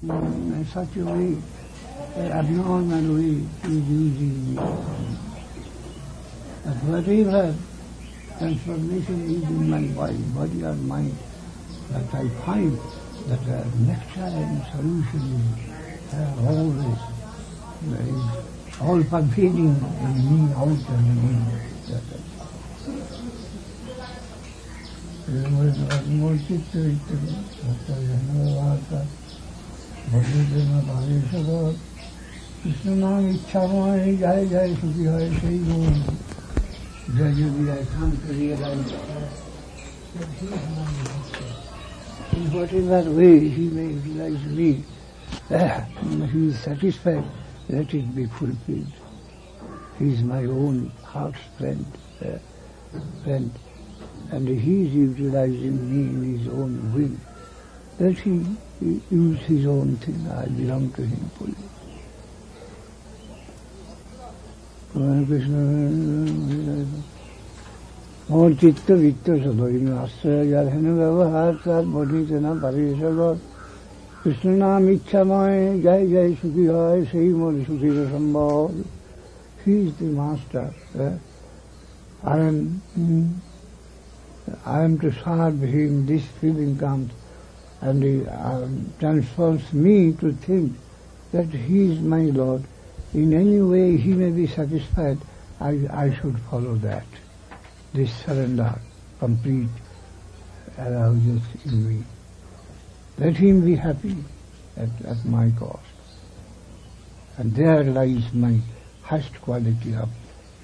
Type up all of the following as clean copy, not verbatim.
in such a way, abnormal way, is using me. But whatever transformation is in my body or mind, that I find that nectar and solution is always all pervading in me, out and in. Krishna naam ichhamay jai jai sukhi hai sei guru. Gradually I come to realize that he is my master. In whatever way he may realize me, he is satisfied, let it be fulfilled. He is my own heart's friend, and he is utilizing me in his own will. Let him use his own thing, I belong to him fully. More chitta vitta sadhoinu asya jarhena vyavahar sat bodhitena parishagot Krishna naam ichhamay jai jai sukhi hai sei mor sukhi sambhava. He is the master. I am to serve him. This feeling comes and he transforms me to think that he is my Lord. In any way he may be satisfied, I should follow that. This surrender, complete, arouses in me. Let him be happy at my cost. And there lies my highest quality of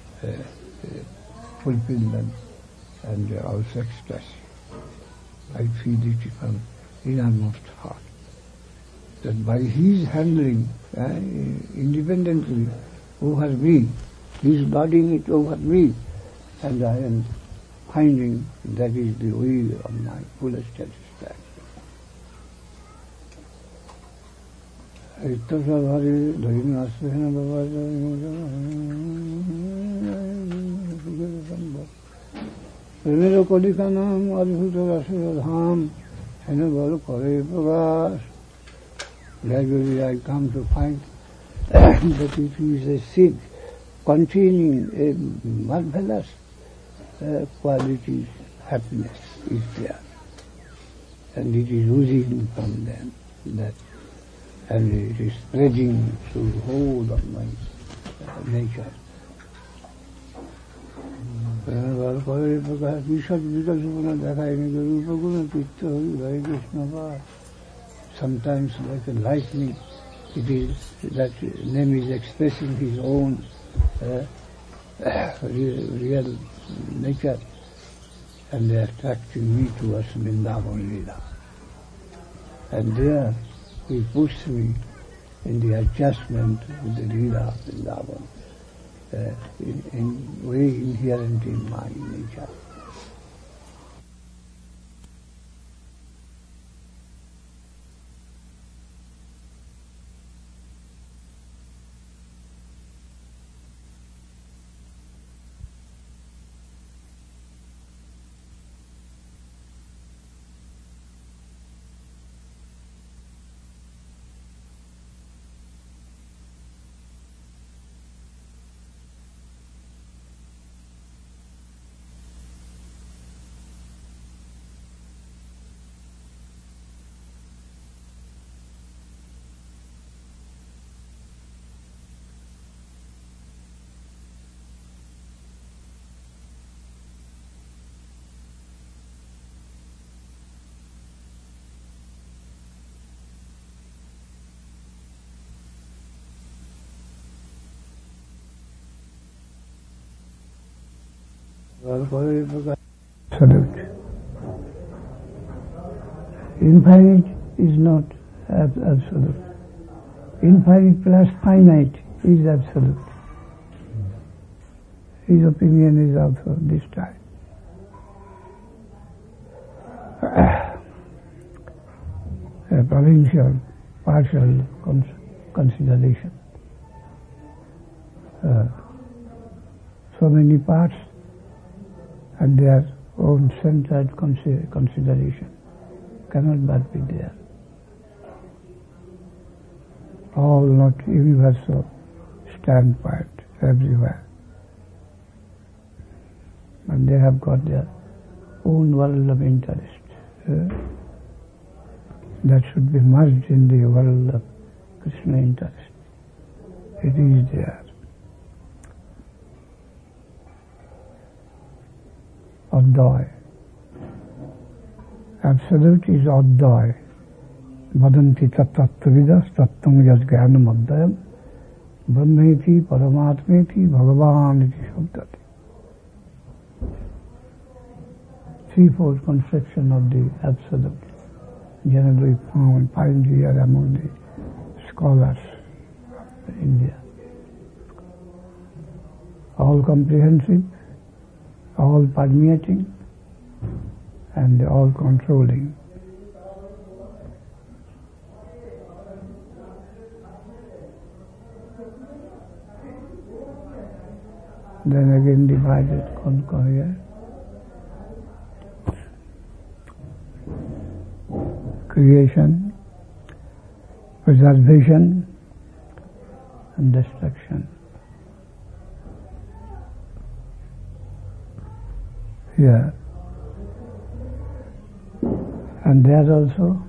fulfillment and also express. I feel it from innermost heart. That by his handling independently over me, he is lording it over me, and I am finding that is the way of my fullest satisfaction. Primero Kolikanam Adhuta Rasudham Henabal Kore Prakash. Gradually I come to find that it is a seed containing a marvelous quality, happiness is there. And it is oozing from them, and it is spreading through the whole of my nature. Sometimes like a lightning, it is that name is expressing his own real nature, and they are attracting me towards Vrindavan Leela. And there he puts me in the adjustment with the Leela of Vrindavan, in way inherent in my nature. Absolute. Infinite is not absolute. Infinite plus finite is absolute. His opinion is also this type. A provincial, partial consideration. So many parts and their own centered consideration cannot but be there. all not universal standpoint everywhere. But they have got their own world of interest that should be merged in the world of Krishna interest. It is there. Advaya. Absolute is Advaya. Vadanti tattvavidas tattam yajnanam advayam brahmeti paramatmeti bhagavan iti shabdati. Threefold conception of the Absolute, generally found pioneer among the scholars of India. All comprehensive, all permeating, and all controlling. Then again divided here. Creation, preservation, and destruction. Here. And there also,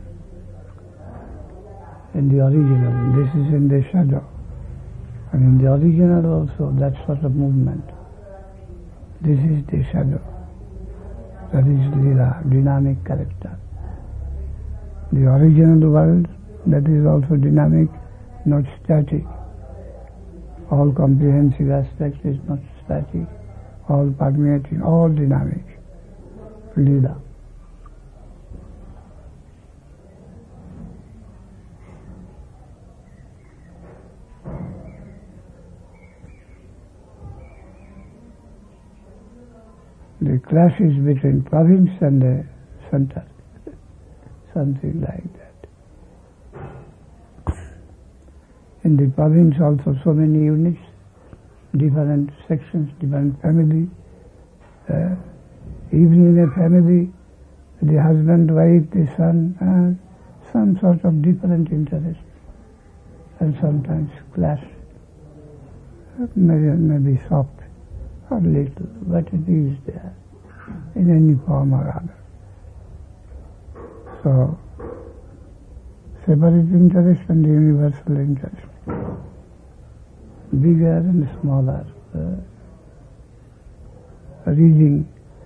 in the original, this is in the shadow. And in the original also, that sort of movement. This is the shadow. That is Lila, dynamic character. The original world, that is also dynamic, not static. All comprehensive aspect is not static. All permeating, all dynamic. Lila. The clashes between province and the center, something like that. In the province also so many units, different sections, different family. Even in a family, the husband, wife, the son, some sort of different interests, and sometimes clash, maybe soft or little, but it is there in any form or other. So, separate interest and the universal interest, bigger and smaller, reading,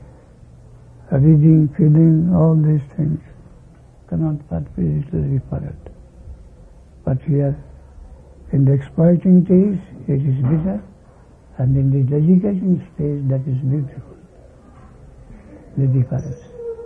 feeling, all these things cannot but be easily referred. But here, in the exploiting stage, it is bitter, and in the dedicating stage, that is beautiful. The difference.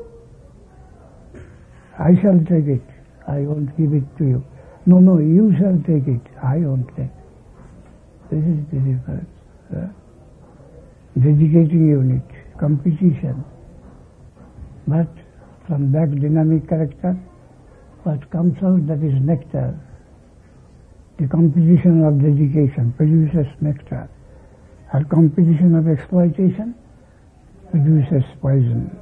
I shall take it. I won't give it to you. No, you shall take it. I won't take. This is the difference. Dedicating unit, competition. But from that dynamic character, what comes out, that is nectar. The competition of dedication produces nectar. Our competition of exploitation produces poison.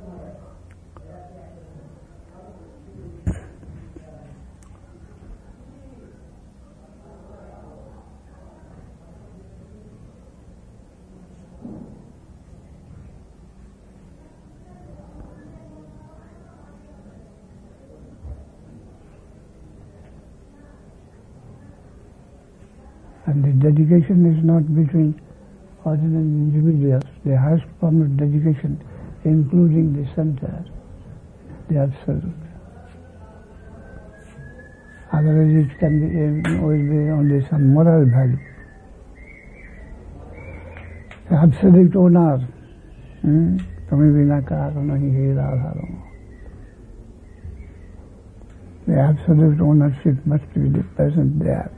And the dedication is not between ordinary individuals. The highest form of dedication, including the center, the Absolute. Otherwise it can be always be only some moral value. The Absolute owner, Tumi bina karo nahi hai radha. The absolute ownership must be the present there.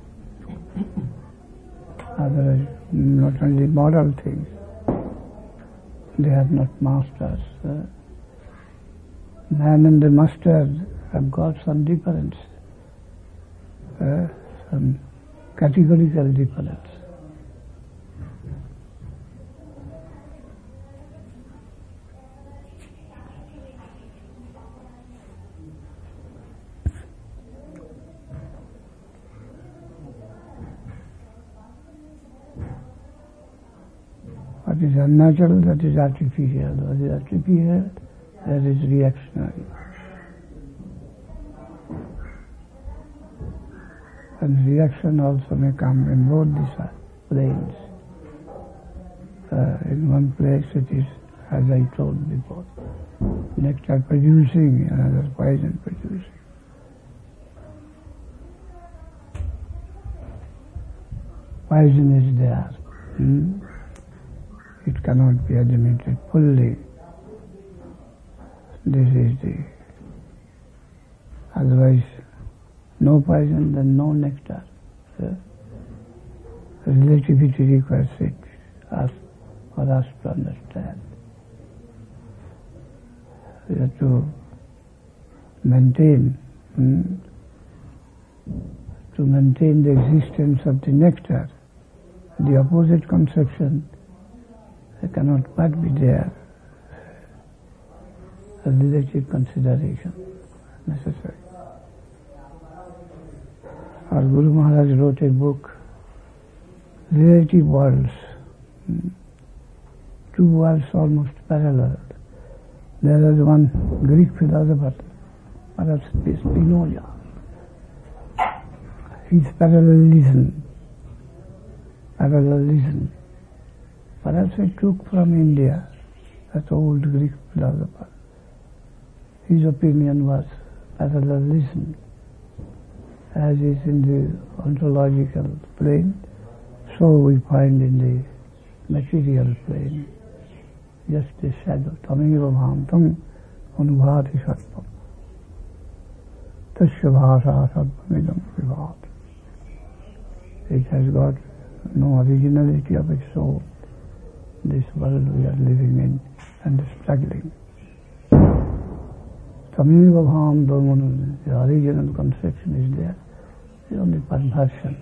Otherwise, not only moral things, they are not masters. Man and the master have got some difference, some categorical difference. What is unnatural, that is artificial. What is artificial, that is reactionary. And reaction also may come in both these planes. In one place it is, as I told before, nectar producing, another poison producing. Poison is there. It cannot be admitted fully. This is the, otherwise no poison, then no nectar. Relativity requires it for us to understand. We have to maintain the existence of the nectar. The opposite conception cannot but be there. A relative consideration necessary. Our Guru Maharaj wrote a book, Relative Worlds. Two worlds almost parallel. There is one Greek philosopher, perhaps Spinoza. His parallelism, perhaps he took from India, that old Greek philosopher. His opinion was parallelism, as is in the ontological plane, so we find in the material plane just a shadow. Tameva bhantam anubhati sattvam. Tasya bhasa sattvam vibhat. It has got no originality of its own. This world we are living in and struggling. Tameva bhantam, the original conception is there. The only perversion.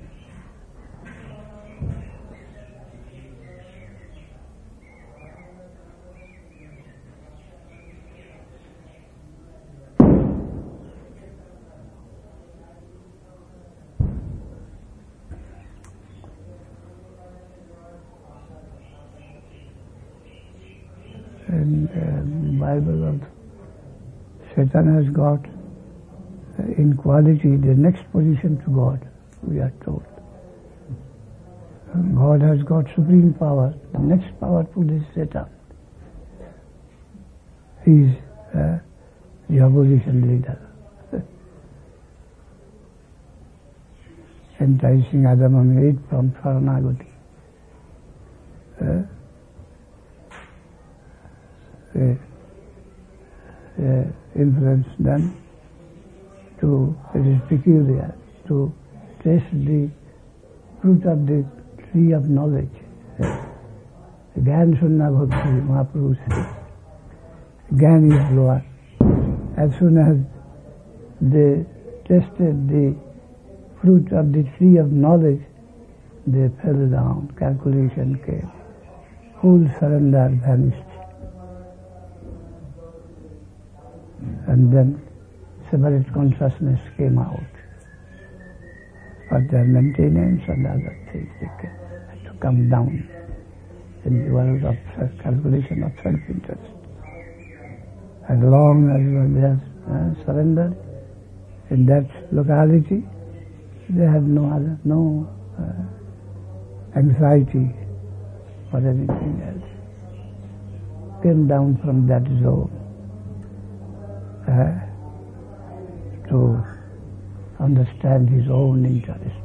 In the Bible also, Satan has got in quality the next position to God, we are told. God has got supreme power. The next powerful is Satan. He is the opposition leader. Enticing Adam and Eve from Sharanagati. Influence them to, it is peculiar, to taste the fruit of the tree of knowledge. Gyan sunna bhakti, Mahaprabhu says. Gyan is lower. As soon as they tasted the fruit of the tree of knowledge, they fell down, calculation came. Full surrender vanished. And then separate consciousness came out. For their maintenance and other things, they had to come down in the world of calculation of self-interest. As long as they have surrendered in that locality, they had no anxiety for anything else. Came down from that zone to understand his own interest,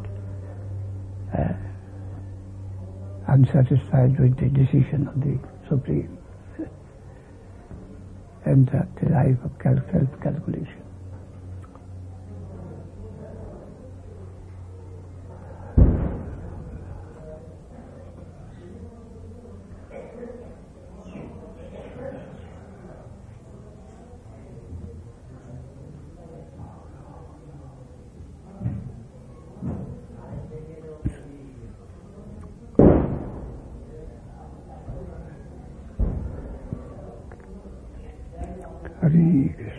unsatisfied with the decision of the Supreme, and the life of self-calculation. Hare Krishna.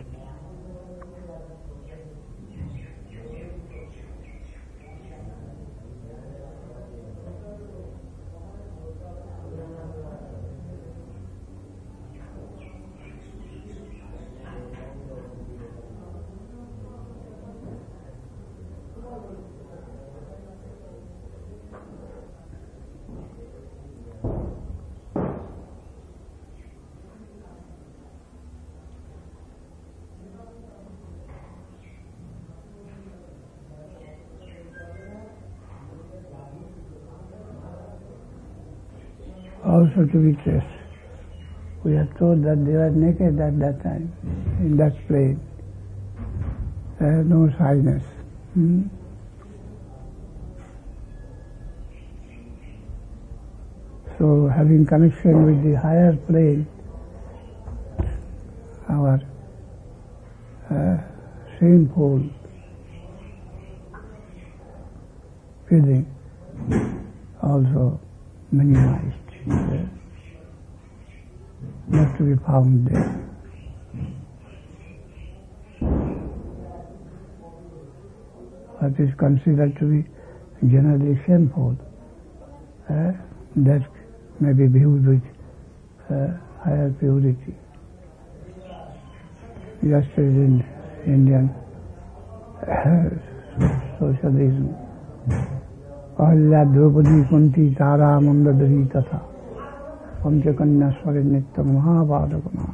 also to be traced. We are told that they were naked at that time, in that plane. There is no shyness. So having connection with the higher plane, our shameful feeling also minimized, not to be found there. What is considered to be generally shameful, that may be viewed with higher purity. Just as in Indian socialism, Ahilya Draupadi Kunti Tara Mandadari Tatha Panchakanya Swari Nitya Mahabhadagana.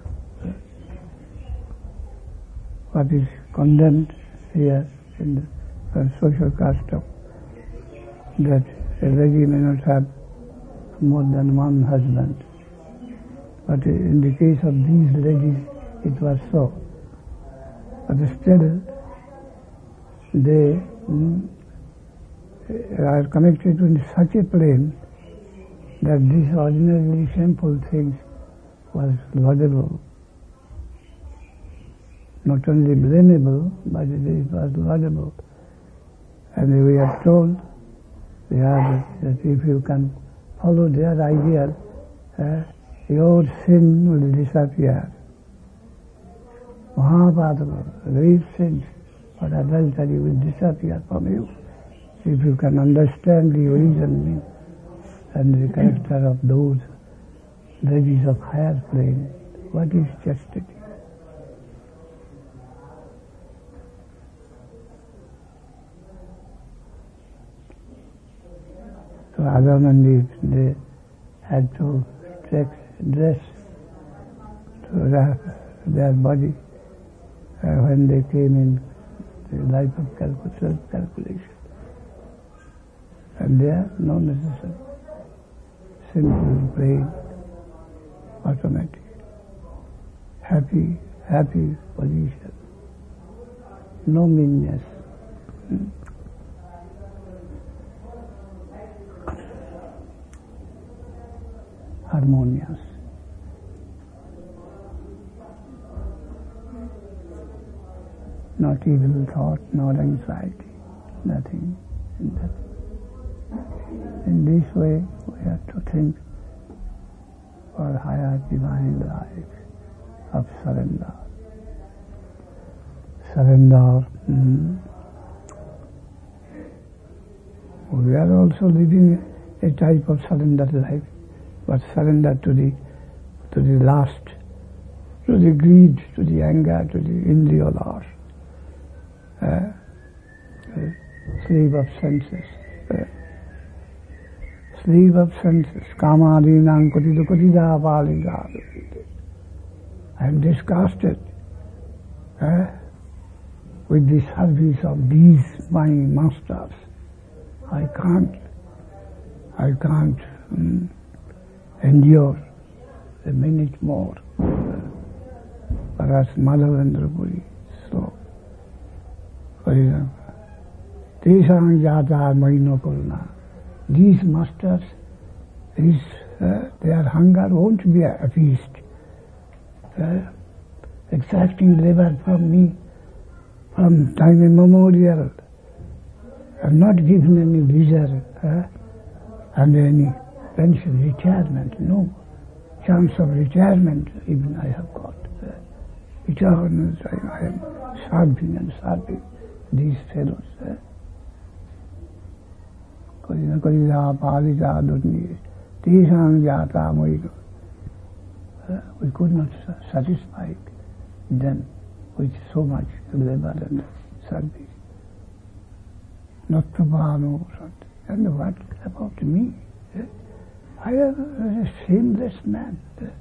What is condemned here in the social custom, that a lady may not have more than one husband. But in the case of these ladies, it was so. But still, they are connected in such a plane that these ordinarily shameful things was laudable. Not only blamable, but it was laudable. And we are told that if you can follow their ideal, your sin will disappear. Mahabhadava, great sins for adultery will disappear from you if you can understand the origin and the character of those ladies of higher plane. What is chastity? So Adam and Eve, they had to dress to wrap their body when they came in the life of self-calculation. And there, no necessary. Simple, plain, automatic. Happy position. No meanness. Harmonious. Not evil thought, not anxiety, nothing in that. In this way, we have to think for higher divine life of surrender. Surrender. We are also living a type of surrender life, but surrender to the lust, to the greed, to the anger, to the indriya loss, slave of senses. Slave of senses, kamadinam kotida palida. I am disgusted with the service of these my masters. I can't endure a minute more. Perhaps Madhavendra Puri, so. For example, Tesang Jata Maino Kurna. These masters, their hunger won't be appeased. Exacting labor from me, from time immemorial, have not given any leisure and any pension, retirement, no chance of retirement even I have got. Eternal time I am serving these fellows. We could not satisfy them with so much labor and service. Not to Bhanu. And what about me? I am a shameless man.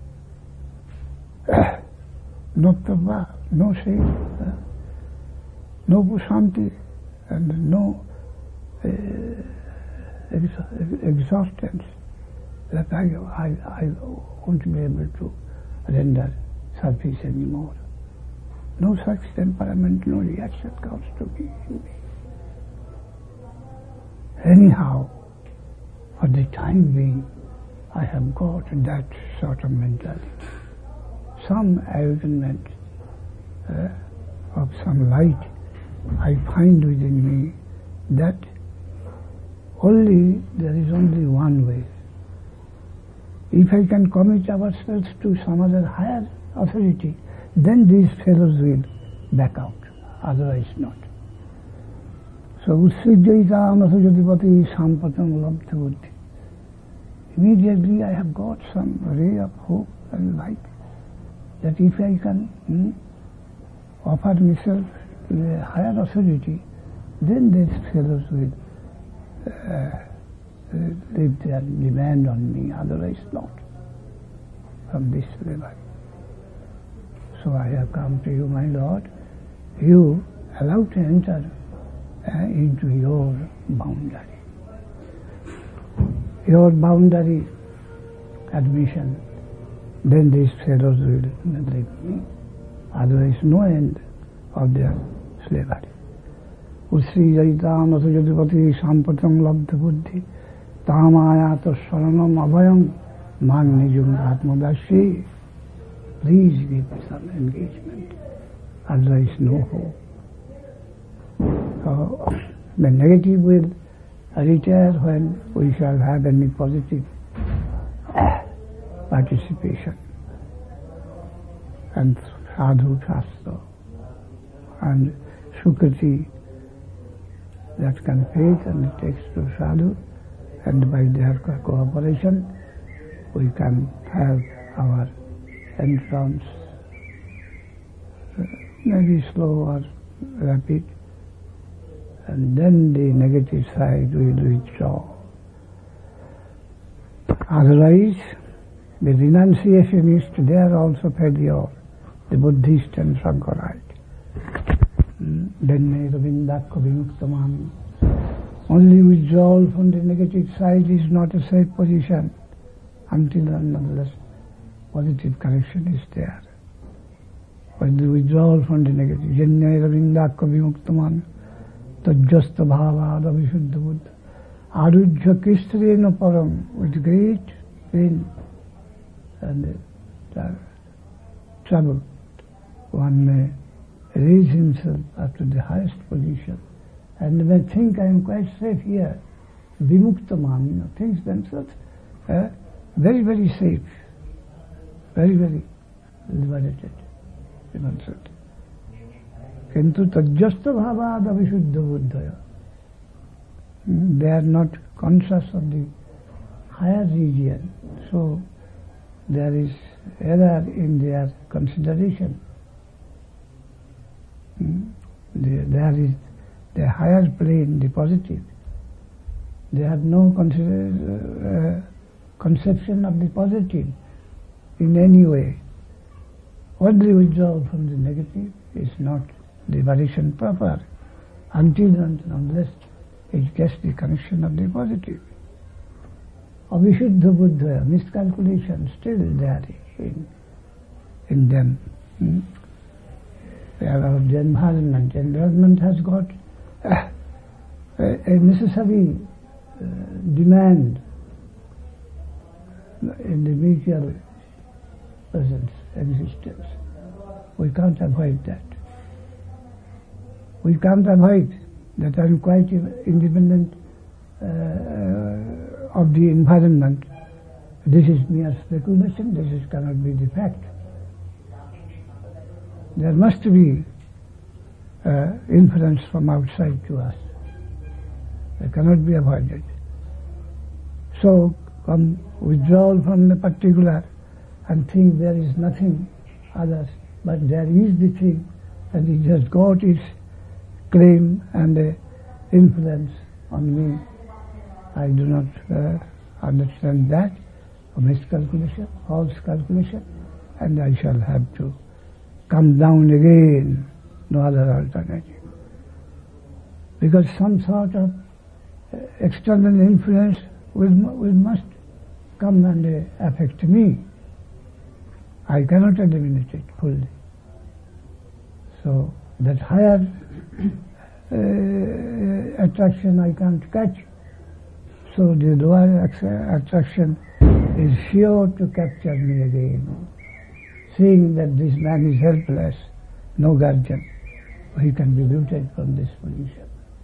Not to Bhanu, no shame, no Bhushanti, and no exhaustance. that I won't be able to render service anymore. No such temperament, no reaction comes to me in me. Anyhow, for the time being, I have got that sort of mentality. Some awakenment of some light I find within me that there is only one way. If I can commit ourselves to some other higher authority, then these fellows will back out, otherwise not. So, Ussijjaitam asujadipati sampatam labdha buddhi. Immediately I have got some ray of hope and light that if I can offer myself to a higher authority, then these fellows will leave their demand on me, otherwise not, from this level. So I have come to you, my Lord. You allow to enter into your boundary. Your boundary admission, then these fellows will leave me, otherwise no end of their slavery. Ussijjaitam asujadipati sampatam labdha buddhi tamayata saranam abhayam magnijum atmadasya. Please give me some engagement, otherwise no hope. So the negative will retire when we shall have any positive participation. And sadhu shastra and sukriti, that can faith and it takes to sadhu, and by their cooperation we can have our entrance, maybe slow or rapid, and then the negative side will withdraw. Otherwise, the renunciationists, they are also failure, the Buddhist and Shankarite. Then Ravindakka Vimuktamami. Only withdrawal from the negative side is not a safe position until and unless positive connection is there. But the withdrawal from the negative, Janya Ravindakka Vimuktamami, Tajjasta Bhavada Vishuddha Buddha, Arujya Kristrena Param, with great pain and trouble, one may raise himself up to the highest position and may think I am quite safe here. Vimuktamami, thinks themselves very, very safe, very, very liberated. Kintu tajjasta bhavada vishuddha buddhaya. They are not conscious of the higher region, so there is error in their consideration. There is the higher plane, the positive. They have no conception of the positive in any way. Only withdrawal from the negative is not liberation proper until and unless it gets the connection of the positive. Avishuddha buddha, miscalculation still there in them. They are of the environment. Environment has got a necessary demand in the mutual presence, existence. We can't avoid that. We can't avoid that I am quite independent of the environment. This is mere speculation, cannot be the fact. There must be influence from outside to us. It cannot be avoided. So, withdrawal from the particular and think there is nothing others, but there is the thing, and it has got its claim and influence on me. I do not understand that, a miscalculation, false calculation, and I shall have to come down again, no other alternative. Because some sort of external influence must come and affect me. I cannot eliminate it fully. So that higher attraction I can't catch. So the lower attraction is sure to capture me again. Seeing that this man is helpless, no guardian, he can be looted from this position.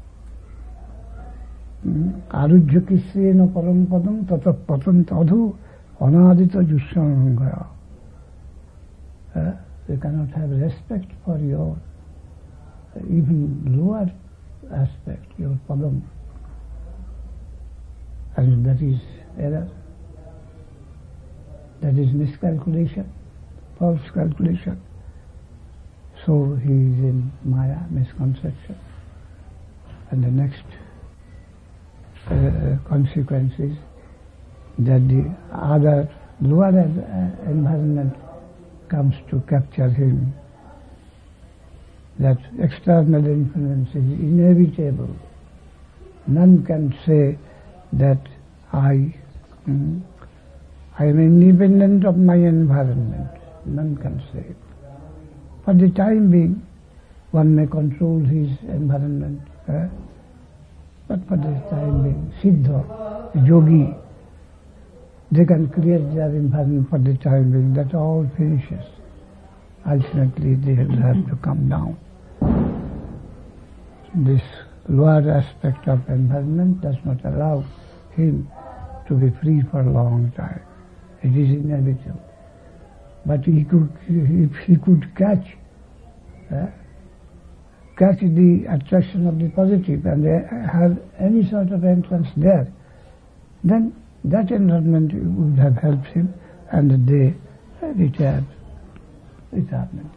Arujya kisena param padam tata patam tadhu anadita jushanangaya. You cannot have respect for your even lower aspect, your padam. And that is error. That is miscalculation, false calculation. So he is in Maya, misconception. And the next consequence is that the other lower environment comes to capture him. That external influence is inevitable. None can say that I am independent of my environment. None can say it. For the time being, one may control his environment, but for the time being, Siddha, Yogi, they can create their environment for the time being. That all finishes. Ultimately, they will have to come down. This lower aspect of environment does not allow him to be free for a long time. It is inevitable. But if he could catch the attraction of the positive and have any sort of entrance there, then that environment would have helped him, and they returned retirement.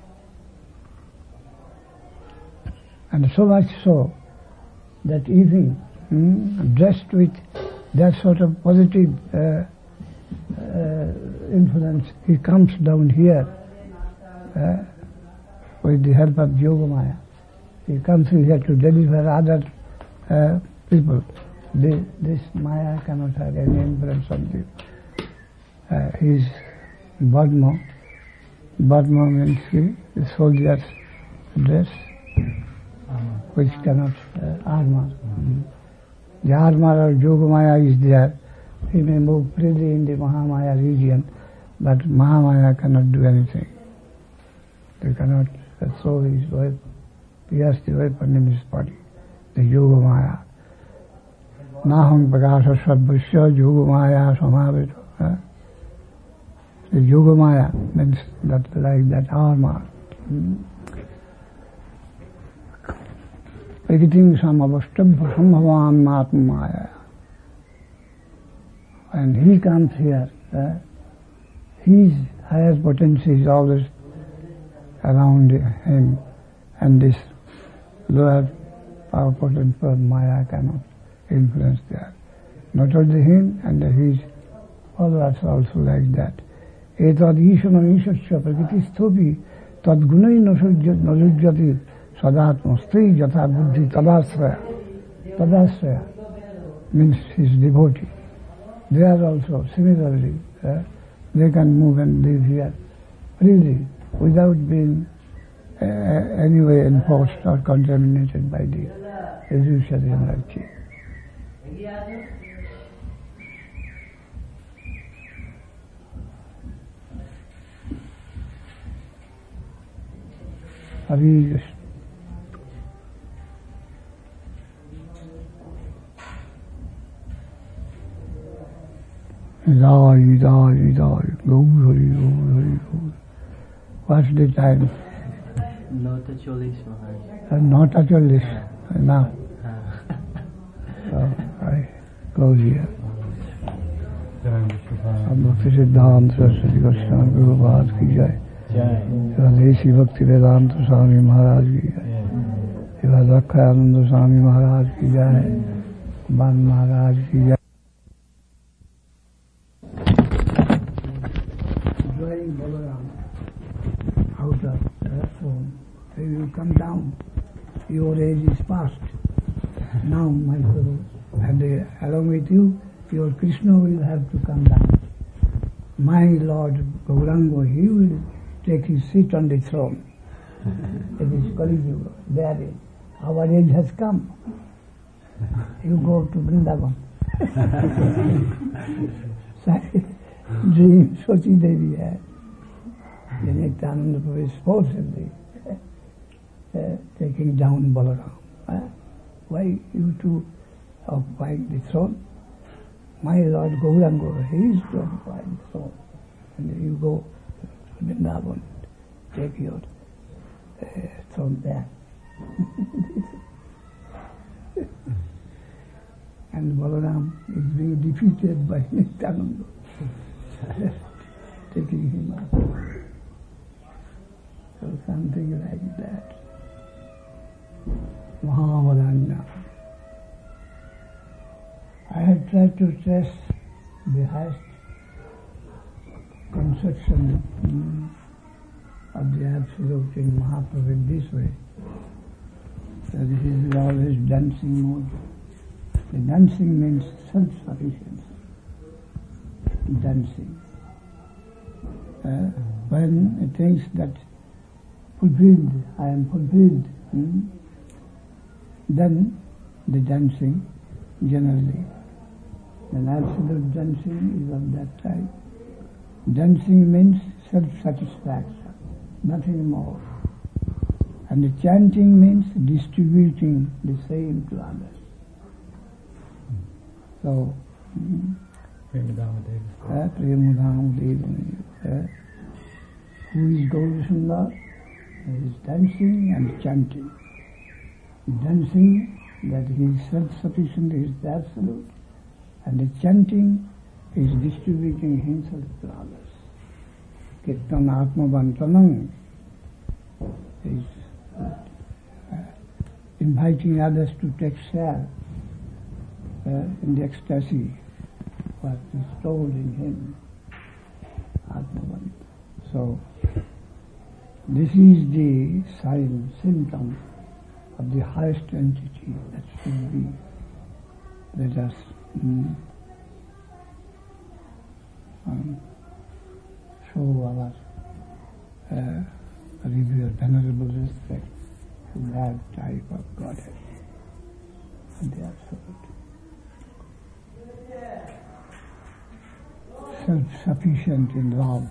And so much so that even dressed with that sort of positive influence, he comes down here with the help of Yogamaya. He comes here to deliver other people. This Maya cannot have any influence on him. His Badma means the soldier's dress, which cannot armor. The armor of Yogamaya is there. He may move freely in the Mahamaya region, but Mahamaya cannot do anything. They cannot throw his weapon, pierce the weapon in his body, the Yogamaya. Naham Prakasha Sarvasya Yogamaya Samavita. The Yogamaya means that like that armor. Everything samavastam sambhavam atmaya. And he comes here, his higher potency is always around him, and this lower power potent for Maya cannot influence there. Not only him, and his followers also like that. Etad ishana ishasya prakritisthopi tad gunai nasujyati sadatmasti jatha buddhi tadasraya. Tadasraya means his devotee. They are also similarly, they can move and live here freely without being anyway enforced or contaminated by the illusory energy. Hare Krishna. What's the time? Not a Cholis, Maharaj. Not a Cholis. Now. So I close here. Bhakti Siddhanta Saraswati Goswami Prabhupada ki jai. Swadesi Bhakti Vedanta Swami Maharaj ki jai. Sivadvakhananda Swami Maharaj ki jai. Ban Maharaj ki jai. Enjoying Balaram out of home. He will come down. Your age is past. Now, my Guru, and along with you, your Krishna will have to come down. my Lord Gauranga, he will take his seat on the throne. It is Kali Yuga. There is. Our age has come. You go to Vrindavan. Dream Sochi Devi had. The Nityananda Prabhu is forcibly taking down Balaram. Why you two occupy the throne? My Lord Gauranga, he is to occupy the throne. And you go to Vrindavan, take your throne back. And Balaram is being defeated by Nityananda, taking him up. So something like that. Mahavaranya. I have tried to stress the highest conception of the Absolute in Mahaprabhu in this way, that it is always dancing mode. The dancing means self-sufficiency. Dancing. When it thinks that fulfilled, I am fulfilled, then the dancing generally. Then absolute dancing is of that type. Dancing means self-satisfaction, nothing more. And the chanting means distributing the same to others. So, who is Gaura Sundar? He is dancing and chanting. Dancing, that he is self-sufficient, he is the absolute. And the chanting is distributing himself to others. Kirtan Atma Bantanam is inviting others to take share in the ecstasy what is stored in him. Atma Banta. So, this is the sign, symptom of the highest entity that should be. Let us show our venerable respect to that type of Godhead, the Absolute. Self-sufficient in love.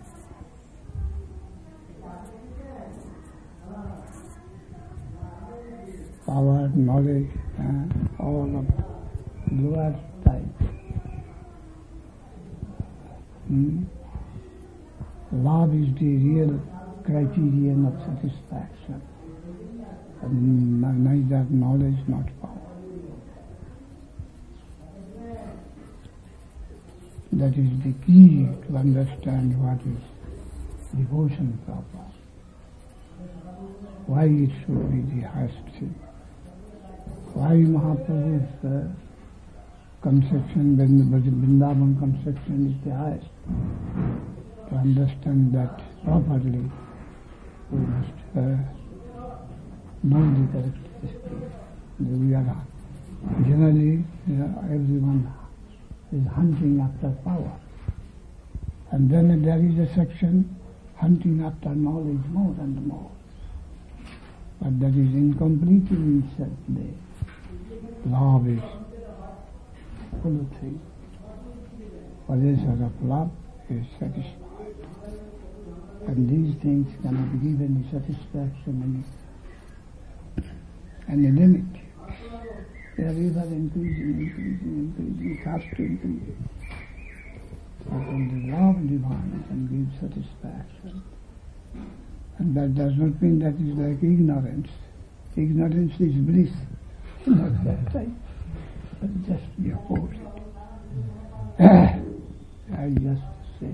Power, knowledge, all of lower type. Love is the real criterion of satisfaction. And neither knowledge nor power. That is the key to understand what is devotion proper. Why it should be the highest thing. Why Mahaprabhu's conception, Vrindavan conception is the highest. To understand that properly, we must know the characteristics. We are generally, everyone is hunting after power. And then there is a section hunting after knowledge more and more. But that is incomplete in itself there. Love is full of things. Possessor of love is satisfied. And these things cannot give any satisfaction, any limit. They are ever increasing, fast increasing. But only love divine can give satisfaction. And that does not mean that is like ignorance. Ignorance is bliss. Not that type, but just the opposite. I just say,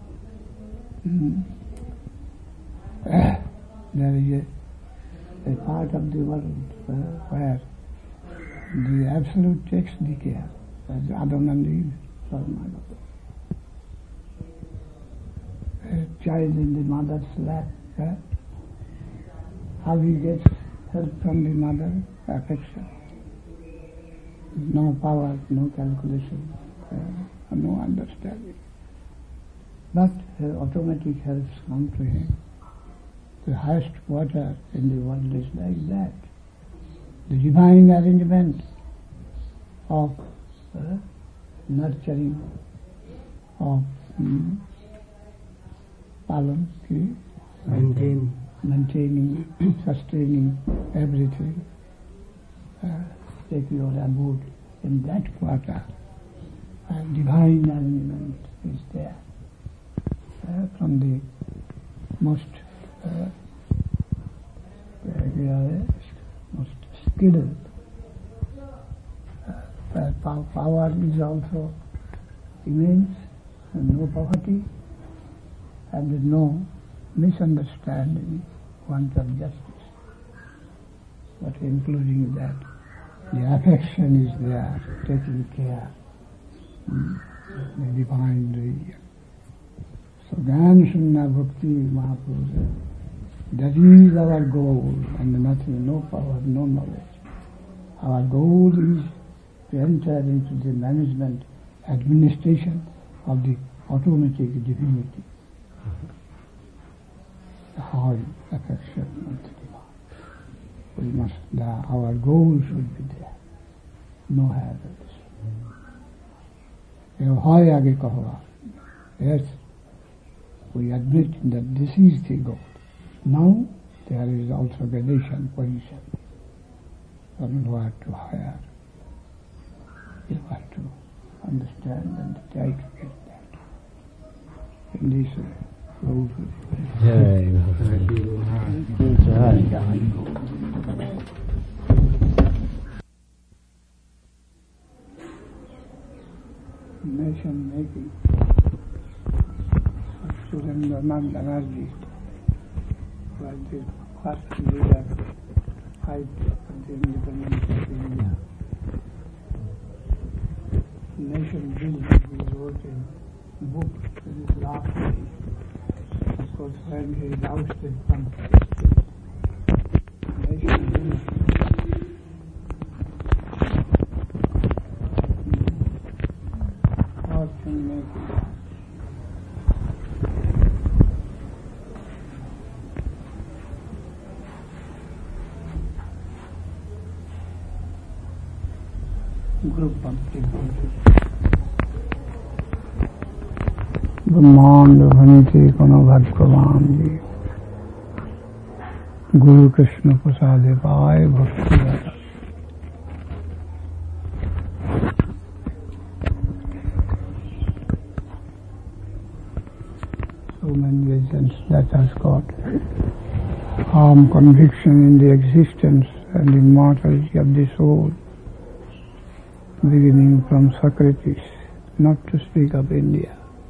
there is a part of the world where the Absolute takes the care, as Adam and Eve for mother. A child in the mother's lap, how he gets help from the mother? Affection. No power, no calculation, no understanding. but automatic helps come to him. The highest quarter in the world is like that. The divine arrangement of nurturing, of maintaining, sustaining everything. Take your abode in that quarter. Divine arrangement is there. From the most skilled. Power is also immense, and no poverty, and no misunderstanding, want of justice. But including that, the affection is there, taking care, the divine region. So Gyan Sunna Bhakti Mahaprabhu, that is our goal, and nothing, no power, no knowledge. Our goal is to enter into the management, administration of the automatic divinity. The high affection of the divine. Our goal should be there. No hazards. Yes, we admit that this is the goal. Now there is also gradation position. From what to hire. You have to understand and try to get that. In this road. Nation making. Surendranath Banerjee was the first leader fight of the independence of India. Nation building, he wrote a book in his last days. Of course, when he is ousted from nation building. How can make it? Group of people. ब्रह्मांड भंति कोनो भगवान जी गुरु कृष्ण प्रसाद पाए भक्ति so many reasons that has got firm conviction in the existence and immortality of the soul, beginning from Socrates, not to speak of India.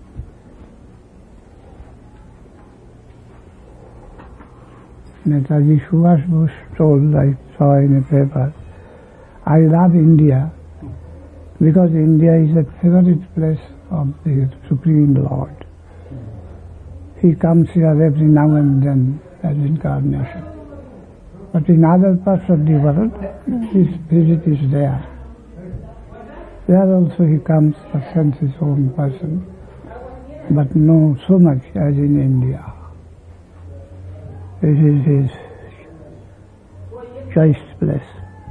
Netaji Subhash Bose told, I saw in a paper, I love India because India is a favorite place of the Supreme Lord. He comes here every now and then as incarnation. But in other parts of the world, his visit is there. There also he comes to sense his own person, but no so much as in India. This is his choice place.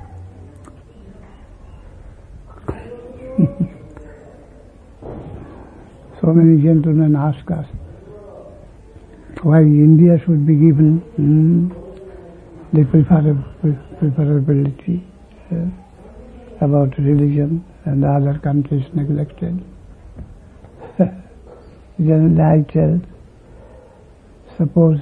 So many gentlemen ask us why India should be given the preferability about religion and other countries neglected. Generally I tell, suppose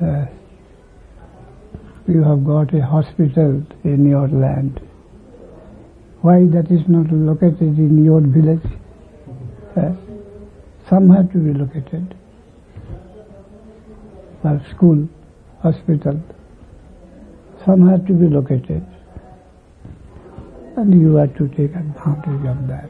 you have got a hospital in your land. Why that is not located in your village? Some have to be located. Or school, hospital, some have to be located. And you have to take advantage of that.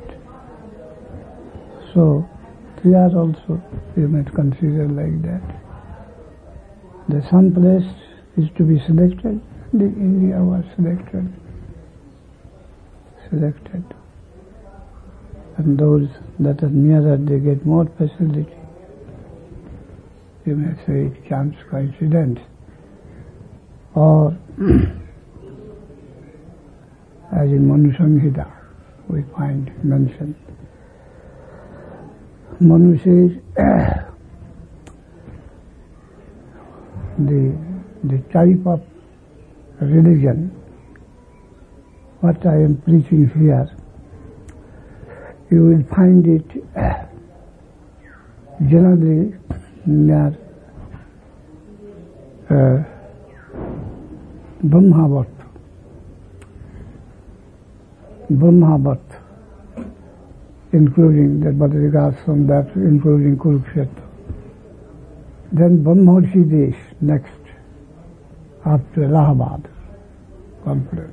So, here also you might consider like that. That some place is to be selected, the India was selected. And those that are nearer, they get more facility. you may say chance coincidence, or as in Manu Samhita we find mentioned. Manu says the type of religion what I am preaching here, you will find it generally near Brahmavat, including that Badrinath, from that including Kurukshetra. Then Brahmarshi Desh next, after Allahabad conference.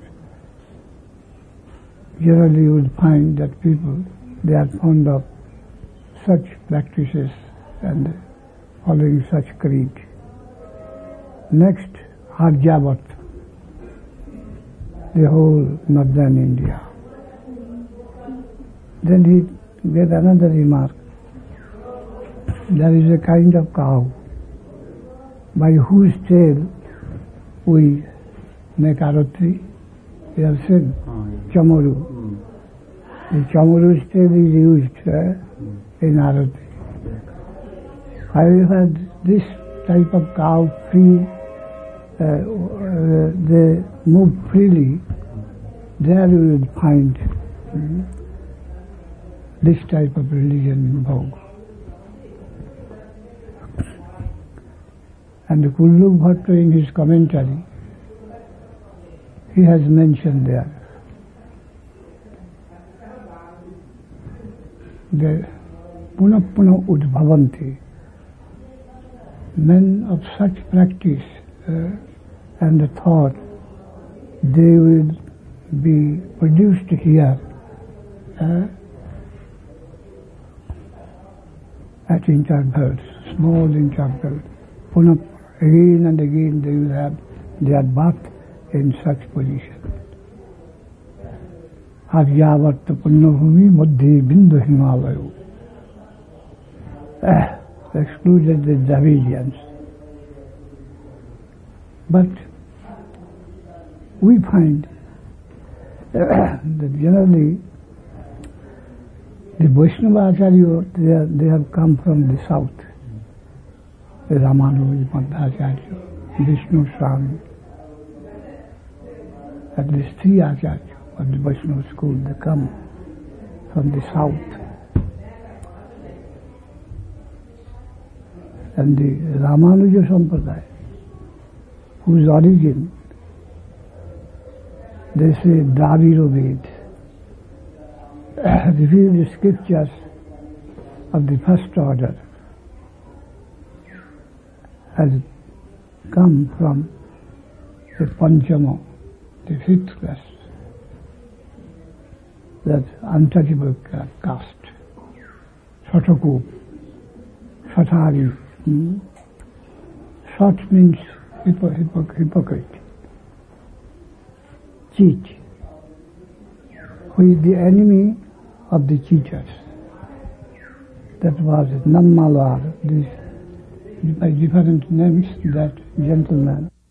Generally you will find that people, they are fond of such practices and following such creed. Next, Aryavat, the whole northern India. Then he gave another remark. There is a kind of cow by whose tail we make arati. We have seen Chamaru. The Chamaru's tail is used in arati. However, this type of cow free, they move freely. There you will find this type of religion in vogue. And Kulluk Bhatta in his commentary, he has mentioned there the Punah Punah Udbhavanti, men of such practice and the thought, they will be produced here at intervals, small intervals. Punah, again and again they will have their birth in such position. Aryavat Punnabhumi Madhya Bindu Himalayo. Excluded the Dravidians. But we find that generally the Vaishnava Acharya, they have come from the south. The Ramanuja, Madhacharya, Vishnu Swami, at least three Acharyas of the Vaishnava school, they come from the south. And the Ramanuja Sampradaya, whose origin, they say Dravida Ved, reveal the scriptures of the first order, has come from the Panchama, the fifth class, that untouchable caste, Shatakup, Shatari. Shat means hypocrite, cheat, who is the enemy of the cheaters. That was Nammalwar, this by different names, that gentleman.